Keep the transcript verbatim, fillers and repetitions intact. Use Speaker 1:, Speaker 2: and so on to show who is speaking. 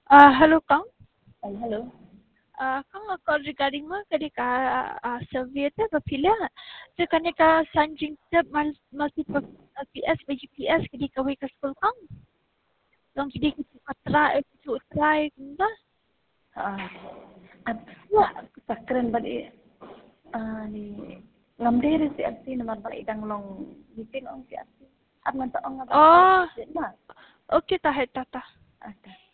Speaker 1: Uh, hello, Kang.
Speaker 2: Ay, hello.
Speaker 1: Uh, Kang, ako regarding mo, kadi ka uh, survey te papila. So, kani ka sanjing te multiple P S, G P S, kadi ka way ka school, Kang. Long kadi ka try, ka try, kunda.
Speaker 2: Ah, at
Speaker 1: Wa,
Speaker 2: sa sakren ba di ah ni ngamdiri si Ati naman ba idang long meeting ang si Ati. At man taong nga ba
Speaker 1: oh,
Speaker 2: di na.
Speaker 1: okay, tahe, tata.
Speaker 2: Ata.